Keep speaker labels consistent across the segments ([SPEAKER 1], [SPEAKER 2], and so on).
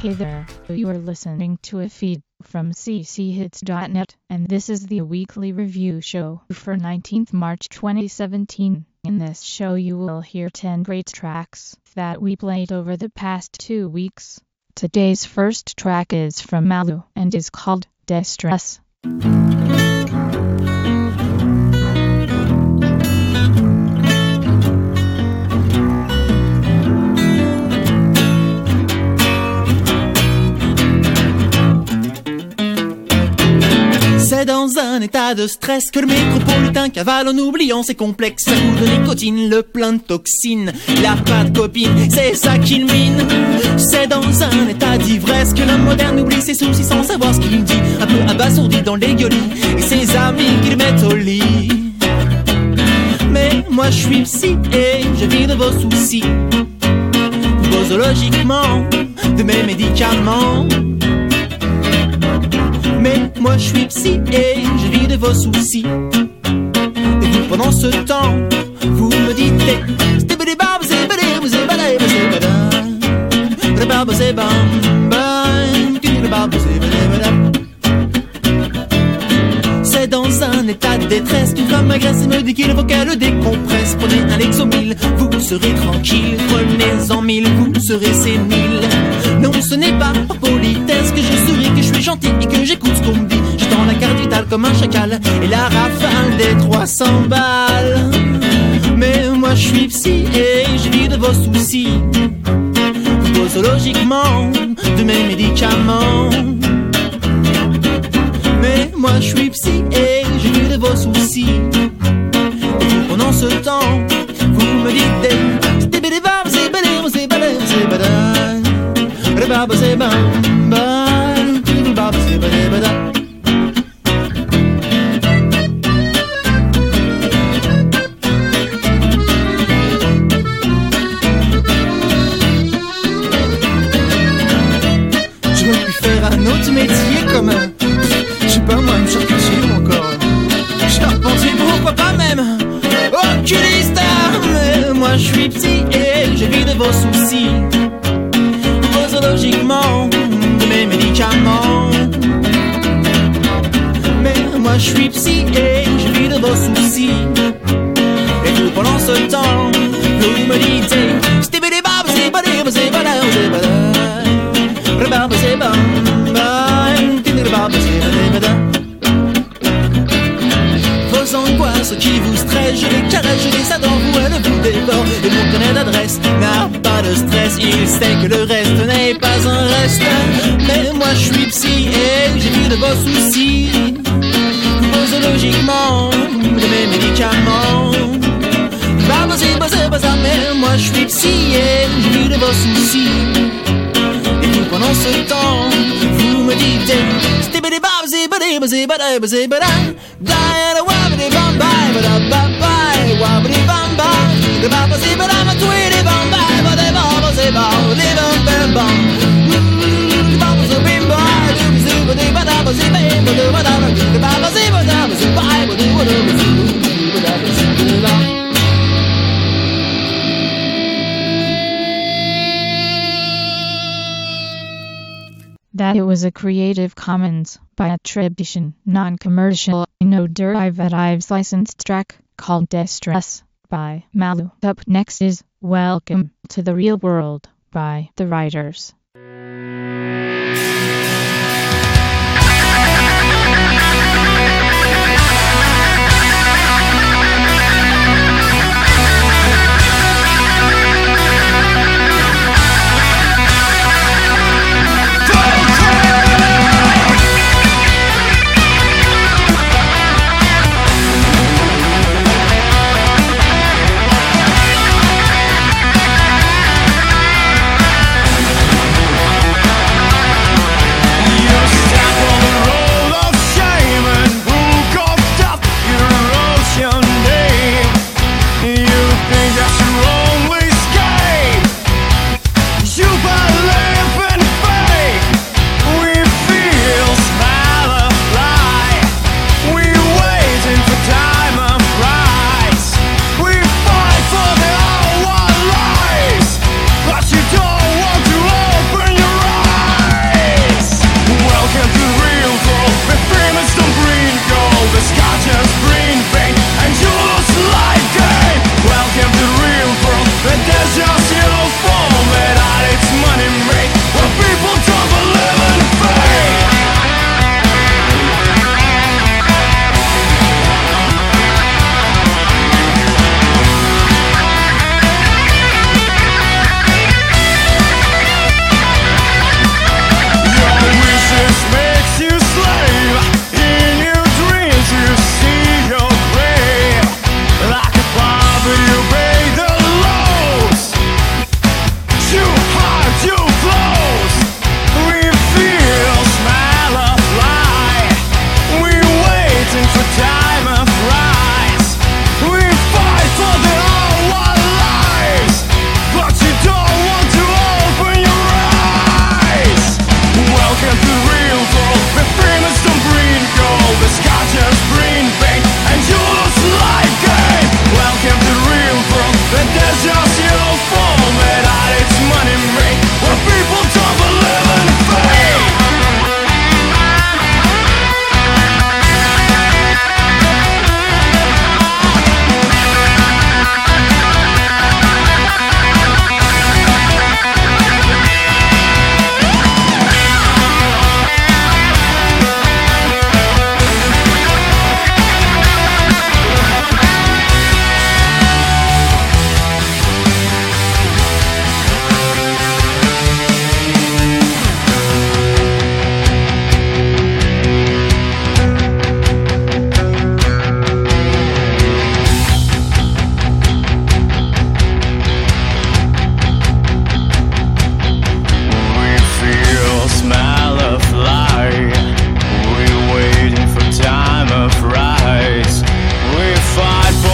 [SPEAKER 1] Hey there, you are listening to a feed from cchits.net, and this is the weekly review show for 19th March 2017. In this show you will hear 10 great tracks that we played over the past 2 weeks. Today's first track is from Malu and is called Distress.
[SPEAKER 2] C'est dans un état de stress que le métropolitain cavale en oubliant ses complexes. À coup de nicotine, le plein de toxines. Il a pas de copine, c'est ça qu'il mine. C'est dans un état d'ivresse que l'homme moderne oublie ses soucis sans savoir ce qu'il dit. Un peu abasourdi dans les gueulis et ses amis qui le mettent au lit. Mais moi je suis psy et je vis de vos soucis. Posologiquement, de mes médicaments. Mais moi je suis psy et je vis de vos soucis. Et vous pendant ce temps, vous me dites c'est dans un état de détresse qu'une femme m'agresse et me dit qu'il faut qu'elle décompresse. Prenez un Lexomil, vous serez tranquille. Prenez-en 1000, vous serez sénile. Non, ce n'est pas par politesse que je souris, que je suis gentil et que j'écoute ce qu'on me dit. Je tends la carte vitale comme un chacal et la rafale des 300 balles. Mais moi je suis psy et je vis de vos soucis. Posologiquement, de mes médicaments. Mais moi je suis psy et je vis de vos soucis. Et vous pendant ce temps, vous me dites j'aurais pu faire un autre métier comme je sais pas moi, une charcutier ou encore charpentier, pourquoi pas même oculiste. Mais moi je suis psy et je vis de vos soucis. Posologiquement, de mes médicaments. Mais moi je suis psy et je vis de vos soucis. Et vous pendant ce temps, vous me dites vos angoisses qui vous stressent, je les caresse, je les adore, vous elles vous dévorent. Et mon carnet d'adresse n'a pas de stress, il sait que le reste n'est pas un reste. Mais moi je suis psy et j'ai vu de vos soucis. Posologiquement, de mes médicaments. Mais moi je suis psy et j'ai vu de vos soucis. Et vous pendant ce temps, vous me dites
[SPEAKER 1] That it was a Creative Commons by attribution, non-commercial, no derivatives licensed track called Distress by Malu. Up next is Welcome to the Real World by The Writers.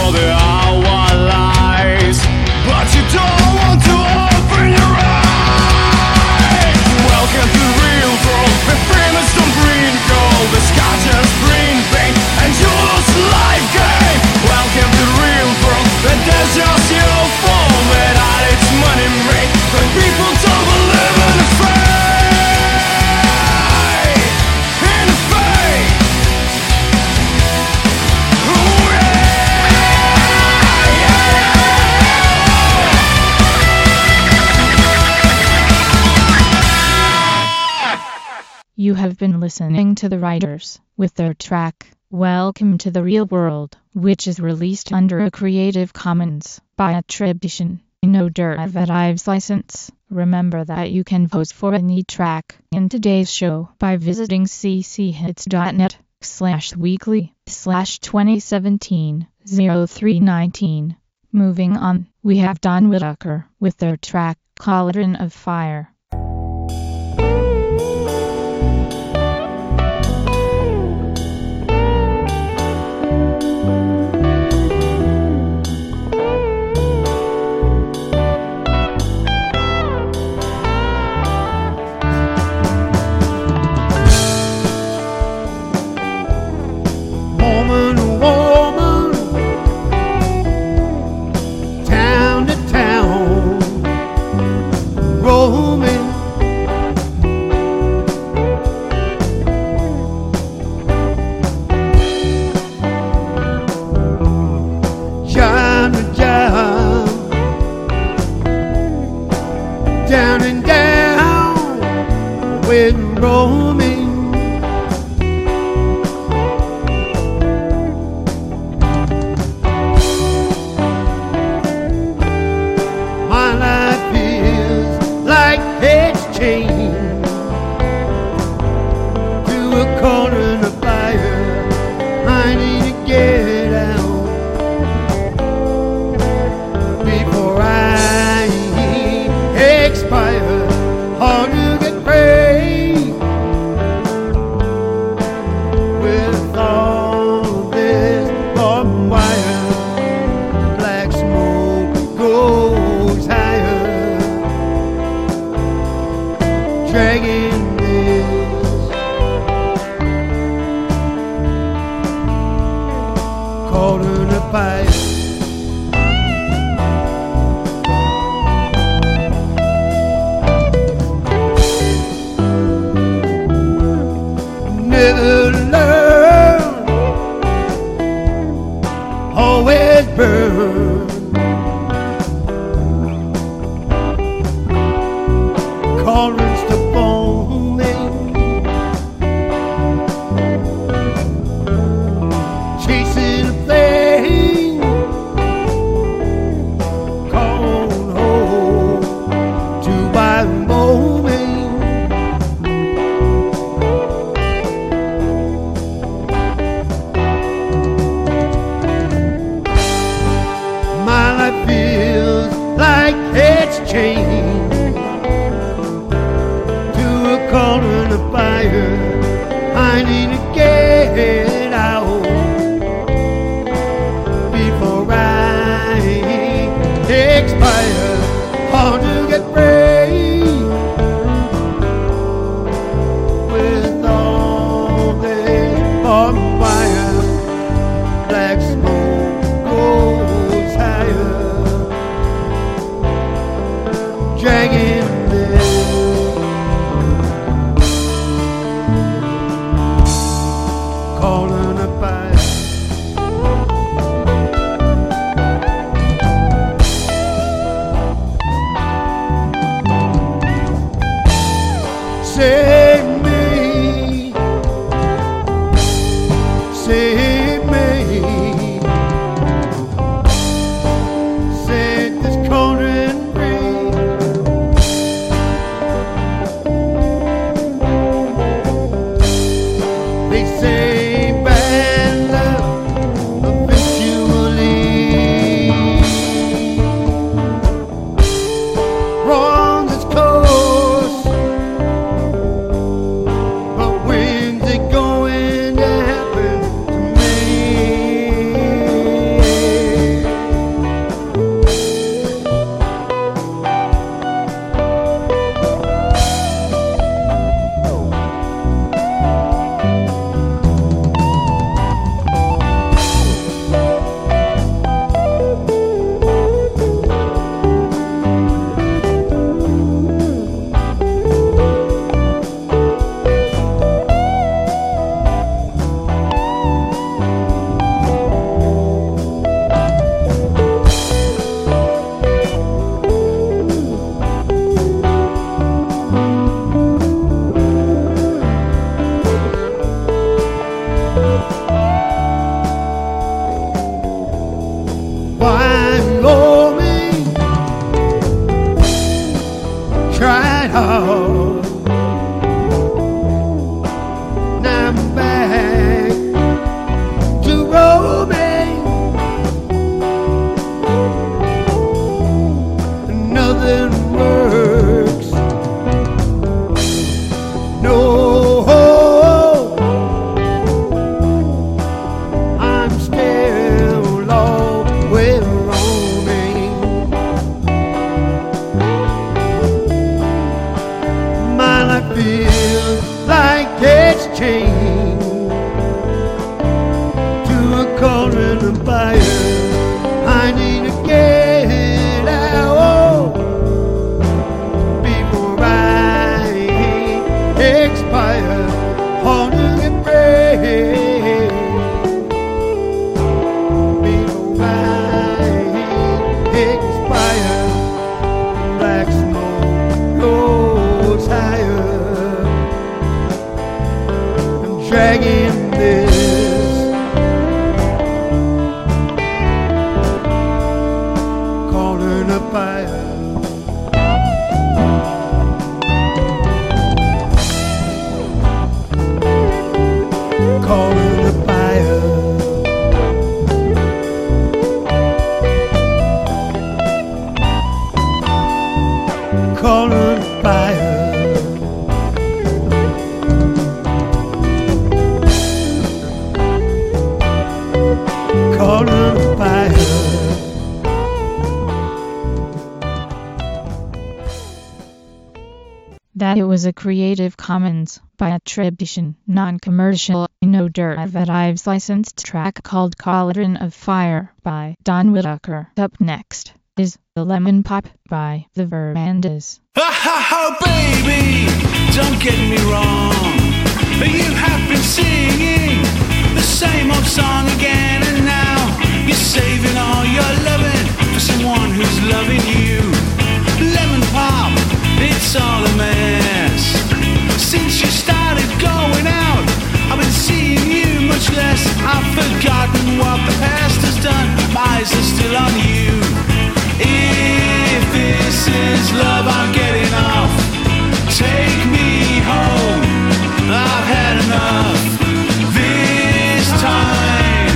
[SPEAKER 3] all the hour lies, but you don't want to open your eyes. Welcome to the real world, where famous don't bring gold, the sky just bring pain, and you lose life game. Welcome to the real world, where there's just your phone, where all its money made, but people don't believe in the faith.
[SPEAKER 1] You have been listening to the Writers with their track, Welcome to the Real World, which is released under a Creative Commons by attribution, no derivatives license. Remember that you can vote for any track in today's show by visiting cchits.net/weekly/2017-0319. Moving on, we have Don Whitaker with their track, Cauldron of Fire.
[SPEAKER 4] Down and down with roaming. My life feels like it's chained to a corner of fire. I need to get out before I expire, hard to get free with all this barbed wire. Black smoke goes higher, dragging this cauldron of fire. Never learn, always burn. Cauldrons to foaming, chasing a flame, cold hole to by moment. My life feels like it's chained to a cauldron of fire. I need to get out before I expire. Hard to get free with all this barbed wire. Black smoke goes higher, I'm roaming, tried hard. Now I'm back to roaming. Nothing works. No, I'm still always roaming. My life feels like it's chained to a corner in the fire. I need to get out before I expire. Holding it brave before I expire. Black smoke goes higher. I'm dragging this corner in the fire. Caught in the fire. Caught in the fire. Caught in the fire.
[SPEAKER 1] That it was a Creative Commons by attribution, non-commercial, no derivatives licensed track called Cauldron of Fire by Don Whitaker. Up next is The Lemon Pop by The Verandas.
[SPEAKER 5] Ha ha ha, baby, don't get me wrong. You have been singing the same old song again, and now you're saving all your loving for someone who's loving you. Lemon pop, it's all a mess. Since you started going out, I've been seeing you much less. I've forgotten what the past has done. My eyes are still on you. If this is love, I'm getting off. Take me home, I've had enough this time.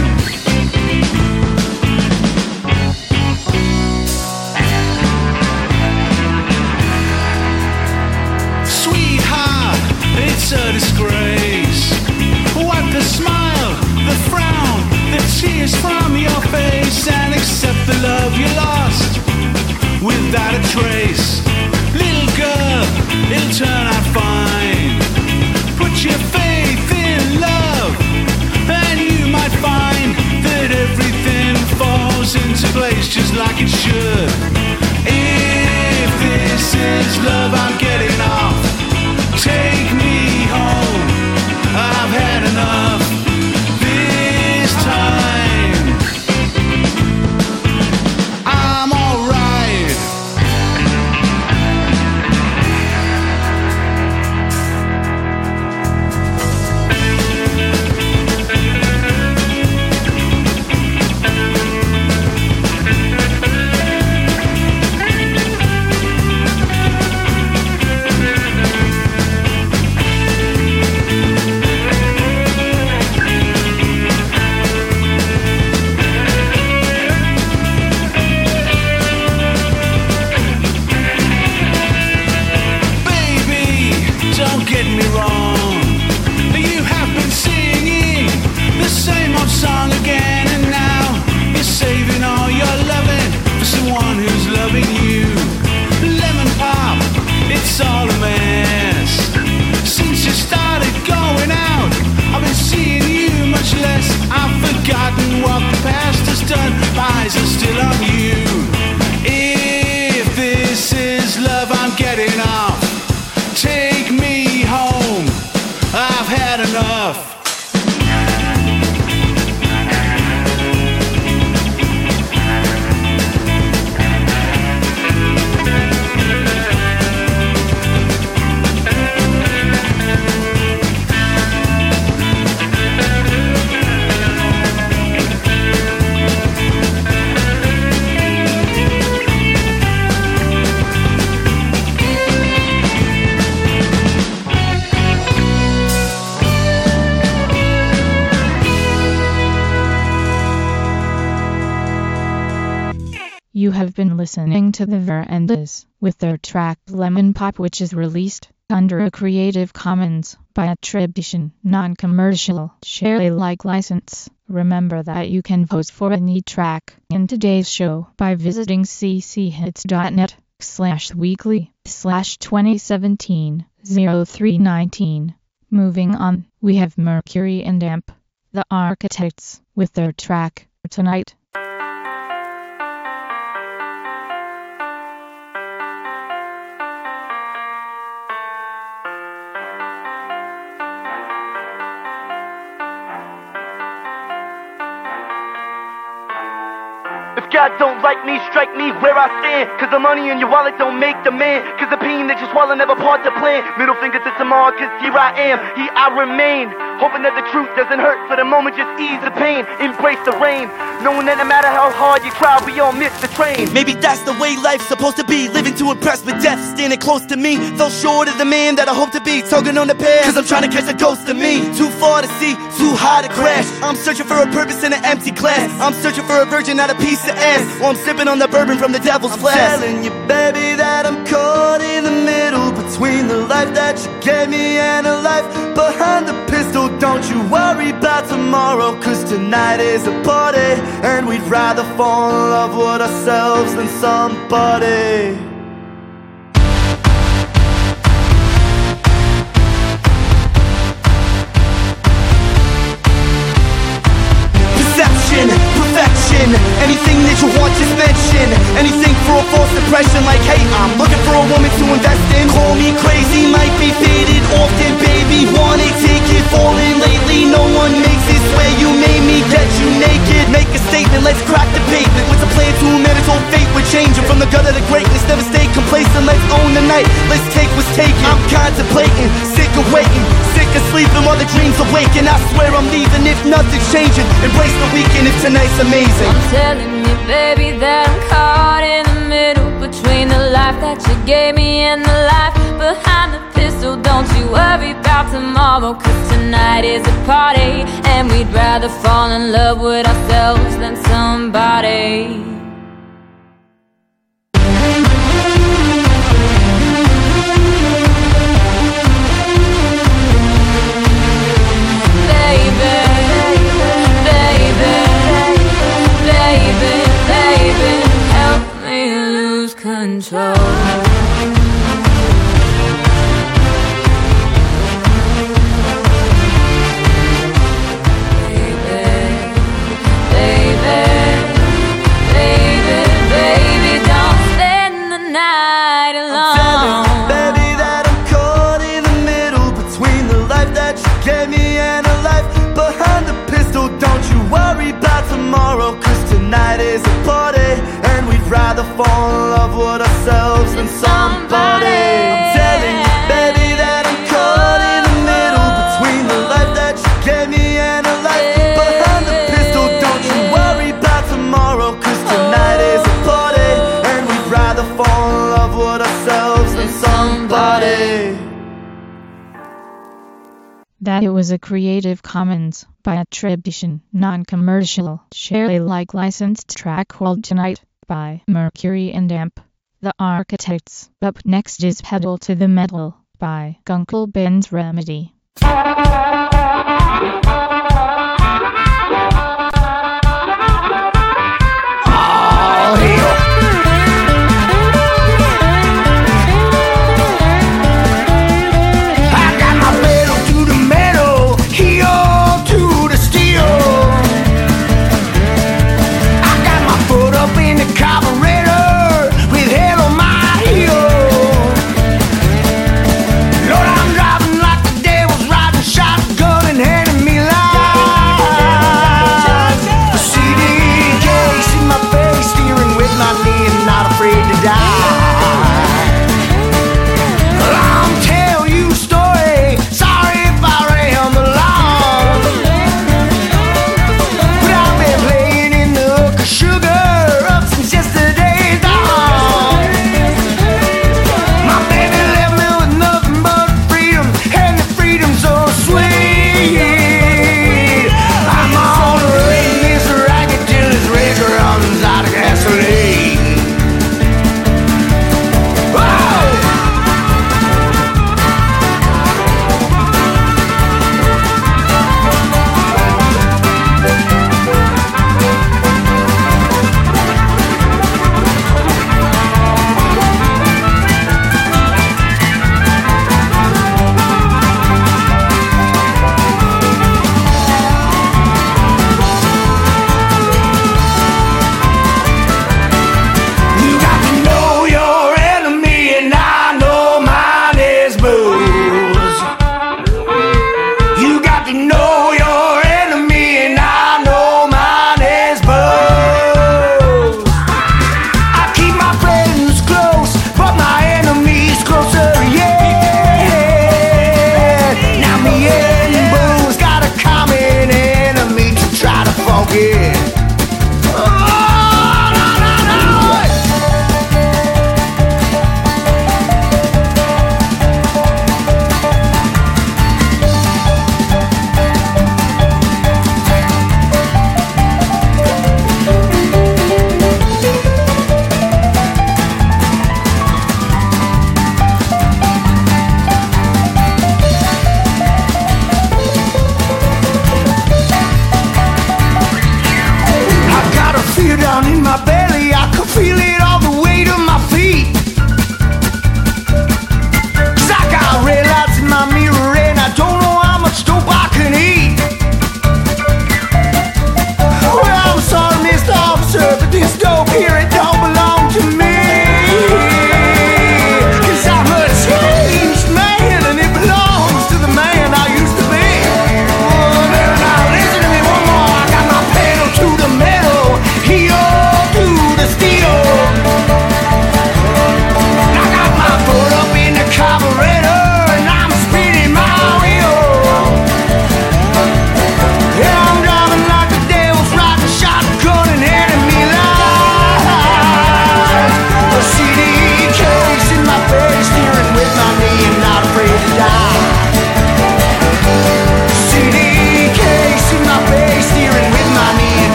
[SPEAKER 5] Sweetheart, it's a disgrace. Wipe the smile, the frown, the tears from your face, and accept the love you lost without a trace. Little girl, it'll turn out fine. Put your faith in love, and you might find that everything falls into place just like it should. If this is love, I'm getting off. Take me home, I've had enough this time. I'm alright.
[SPEAKER 1] You have been listening to the Verandas with their track Lemon Pop, which is released under a Creative Commons by attribution, non-commercial, share Alike license. Remember that you can vote for any track in today's show by visiting cchits.net/weekly/2017-0319. Moving on, we have Mercury and Amp, The Architects, with their track Tonight.
[SPEAKER 6] If God don't like me, strike me where I stand. Cause the money in your wallet don't make the man. Cause the pain that you swallow never part the plan. Middle finger to tomorrow, cause here I am, here I remain. Hoping that the truth doesn't hurt for the moment, just ease the pain. Embrace the rain, knowing that no matter how hard you try, we all miss the train.
[SPEAKER 2] Maybe that's the way life's supposed to be. Living to impress with death, standing close to me. Fell short of the man that I hope to be. Tugging on the path, cause I'm trying to catch a ghost of me. Too far to see, too high to crash. I'm searching for a purpose in an empty glass. I'm searching for a virgin, not a piece of ass. While I'm sipping on the bourbon from the devil's flask. I'm telling you, baby, that I'm caught in the middle between the life that you gave me and a life behind the pistol. Don't you worry about tomorrow, cause tonight is a party, and we'd rather fall in love with ourselves than somebody. Perception, perfection, anything that you want, just mention. Anything for a false impression, like hey, I'm looking for a woman to invest in. Call me crazy, might be faded often, baby, wanna take it, falling lately. No one makes it, swear you made me get you naked. Make a statement, let's crack the pavement. With a plan to amend its whole fate, we're changing from the gutter to greatness. Never stay complacent, let's own the night. Let's take what's taken. I'm contemplating, sick of waiting, sick of sleeping while the dreams awaken. I swear I'm leaving if nothing's changing. Embrace the weekend if tonight's amazing.
[SPEAKER 7] I'm telling you, baby, that I'm caught in the middle between the life that you gave me and the life behind the pistol. Don't you worry about tomorrow, cause tonight is a party, and we'd rather fall in love with ourselves than somebody. Baby, help me lose control. Baby, don't spend the night alone.
[SPEAKER 2] Baby, that I'm caught in the middle between the life that you gave me and a life behind the pistol. Don't you worry about tomorrow, cause tonight is a party, and we'd rather fall in love with ourselves than somebody. I'm telling you, baby, that I'm caught in the middle between the life that you gave me and a life behind the pistol. Don't you worry about tomorrow, cause tonight is a party, and we'd rather fall in love with ourselves than somebody.
[SPEAKER 1] That it was a Creative Commons by attribution, non-commercial, share Alike licensed track called Tonight by Mercury and Amp, The Architects. Up next is Pedal to the Metal by Gunkel Ben's Remedy.
[SPEAKER 3] Lord, I'm driving like the devil's riding shotgun and handing me life.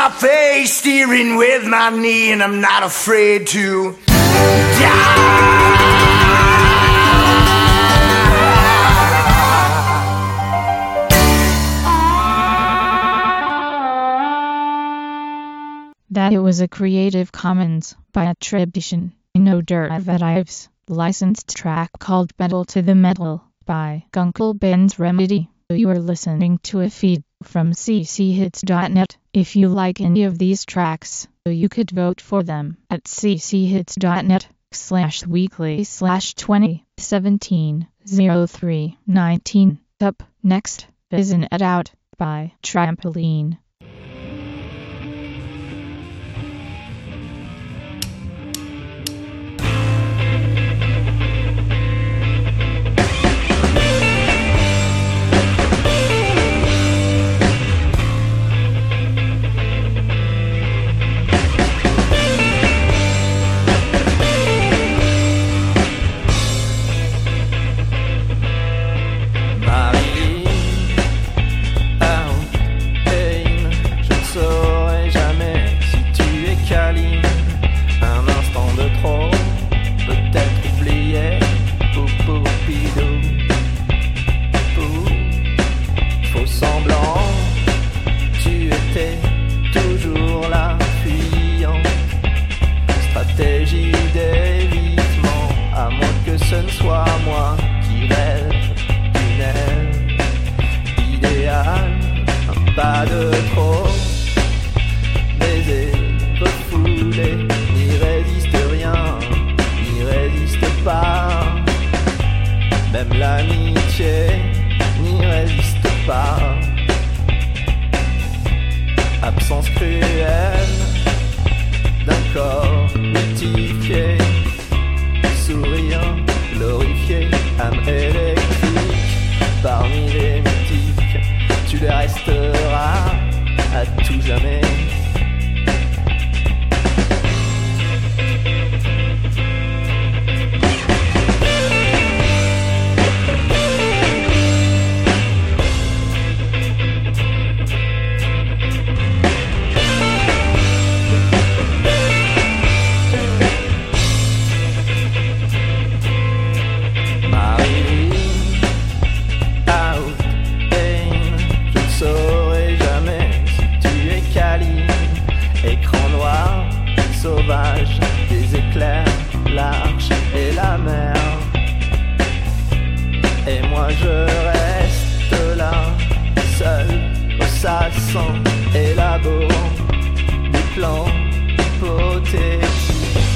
[SPEAKER 3] my face, steering with my knee, and I'm not afraid to die.
[SPEAKER 1] That it was a Creative Commons by attribution, no derivatives, licensed track called Metal to the Metal by Gunkel Ben's Remedy. You are listening to a feed from cchits.net. If you like any of these tracks, you could vote for them at cchits.net/weekly/2017-03-19. Up next is An Ed Out by Trampoline.
[SPEAKER 8] Absence cruelle d'un corps mythifié, souriant, glorifié, âme électrique. Parmi les mythiques, tu les resteras à tout jamais. Sauvage, des éclairs, l'arche et la mer. Et moi je reste là, seul, ressassant, élaborant des plans hypothétiques,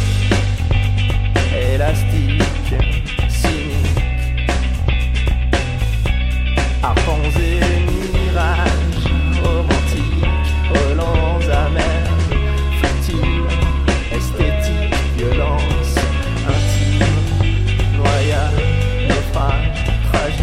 [SPEAKER 8] élastiques, cyniques, arpents et mirages, romantiques, relents amers, futiles, esthétique, violence, intime, noyade, naufrage, tragique.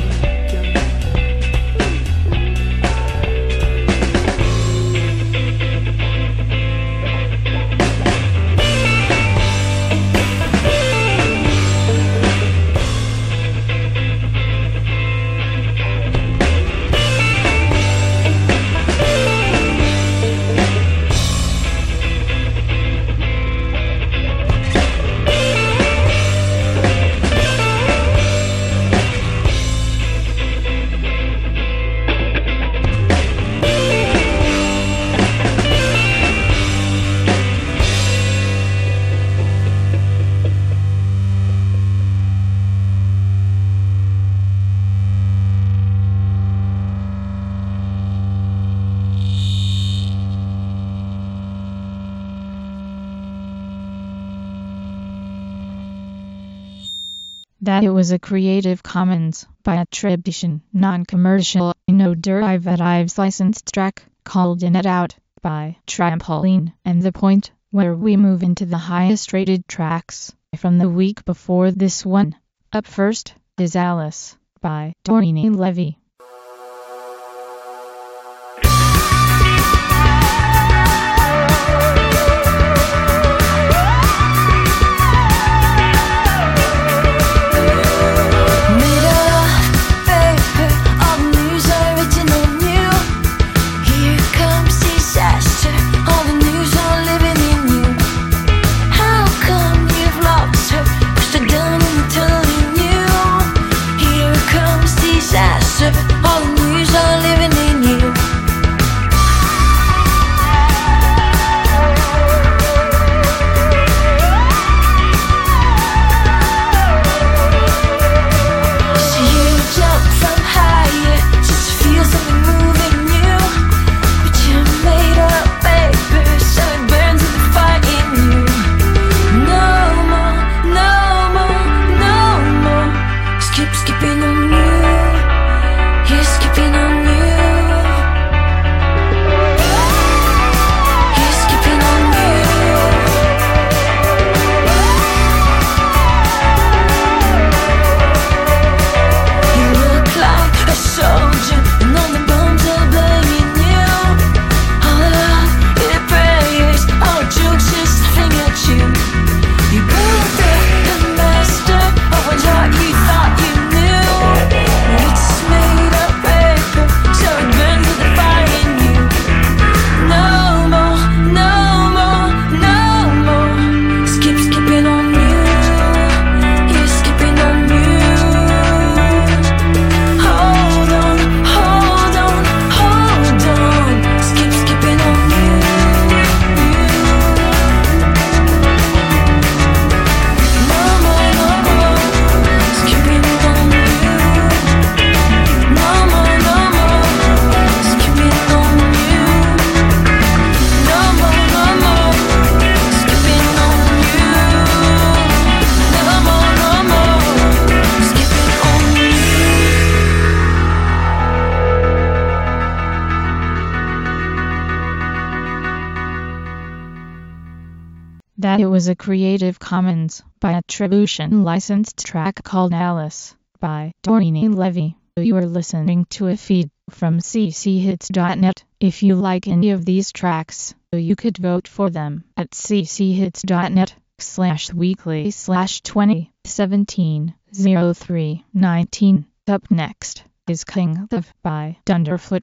[SPEAKER 1] That it was a Creative Commons by attribution, non-commercial, no derivatives licensed track called An Ed Out by Trampoline, and the point where we move into the highest rated tracks from the week before this one. Up first is Alice by Doreen Levy.
[SPEAKER 9] On
[SPEAKER 1] that it was a Creative Commons by attribution licensed track called Alice by Doreen Levy. You are listening to a feed from cchits.net. If you like any of these tracks, you could vote for them at cchits.net/weekly/2017-03-19. Up next is King of by Dunderfoot.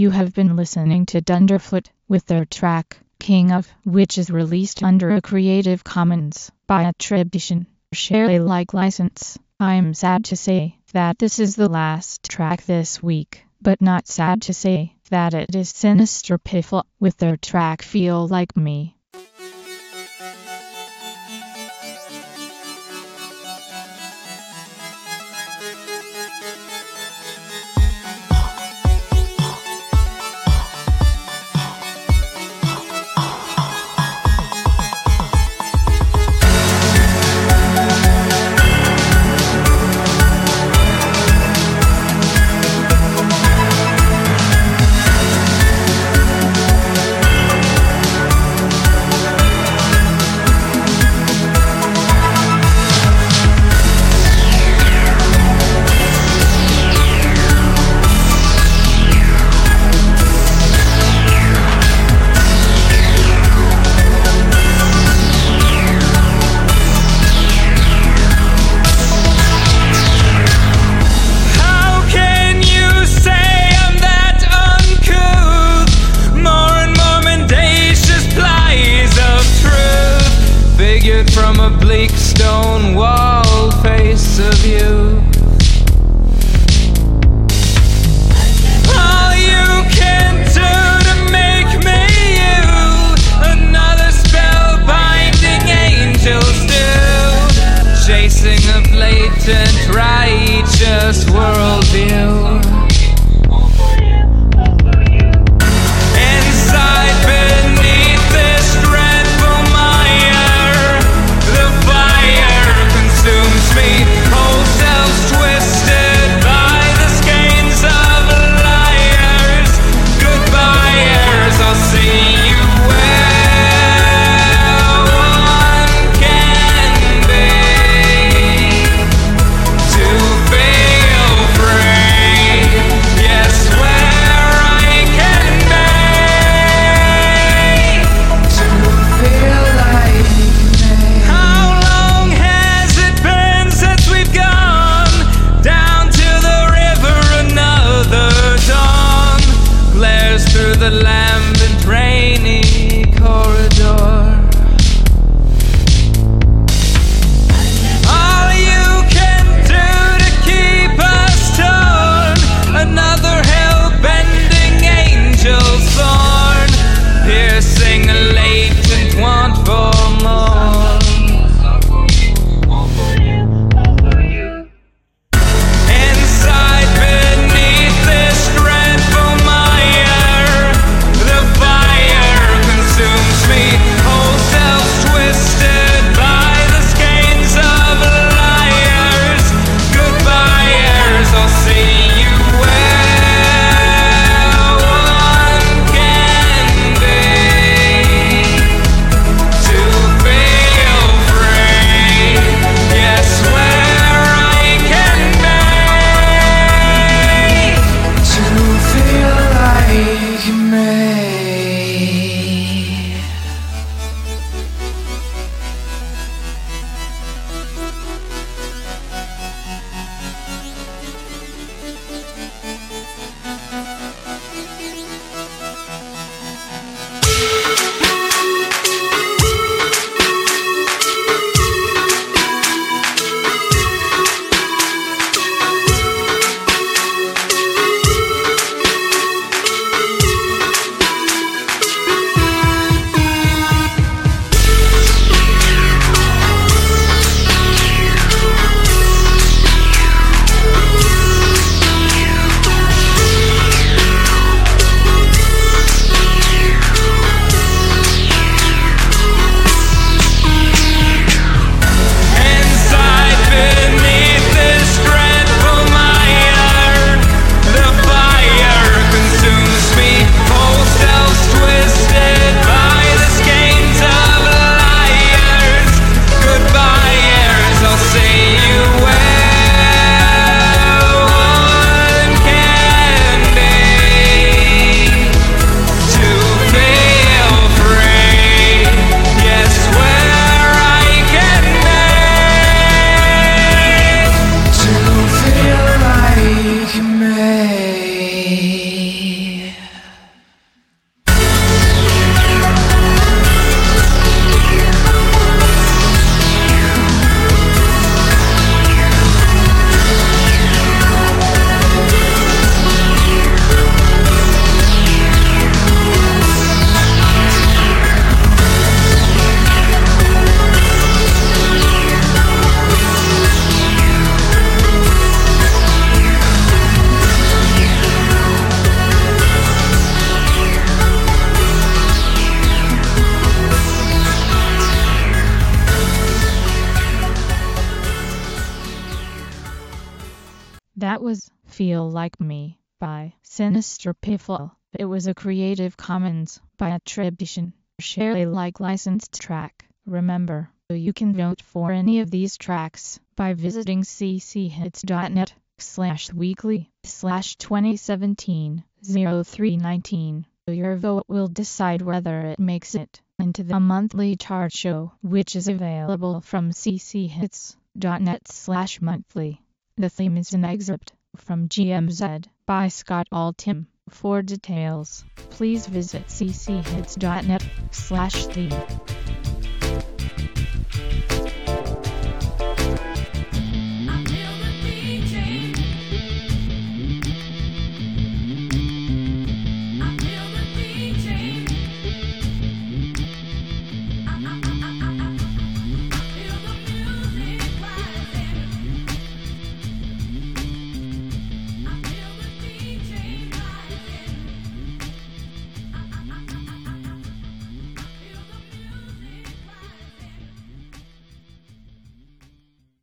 [SPEAKER 1] You have been listening to Dunderfoot with their track, King of, which is released under a Creative Commons by attribution, share Alike license. I'm sad to say that this is the last track this week, but not sad to say that it is Sinister Piffle with their track Feel Like Me.
[SPEAKER 9] From a bleak stone walled face of you, all you can do to make me you, another spell binding angels do, chasing a blatant righteous worldview. Inside beneath this dreadful mire, the fire consumes me, whole selves twisted by the skeins of liars. Goodbyers, I'll see you where one can be, to feel free.
[SPEAKER 1] That was Feel Like Me by Sinister Piffle. It was a Creative Commons by attribution, share Alike licensed track. Remember, you can vote for any of these tracks by visiting cchits.net/weekly/2017-0319. Your vote will decide whether it makes it into the monthly chart show, which is available from cchits.net/monthly. The theme is an excerpt from GMZ by Scott Altham. For details, please visit cchits.net/theme.